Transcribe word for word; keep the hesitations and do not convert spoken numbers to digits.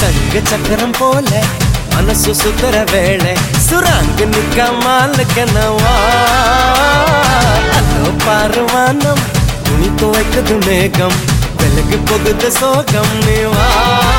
சங்க சக்கரம் போல மனசு சுத்தர வேளை சுராங்க நிக்க மாலுக்கனவா அதோ பாருவானம் துணி துவைக்குது மேகம் விலகு போகுது சோகம் நீவா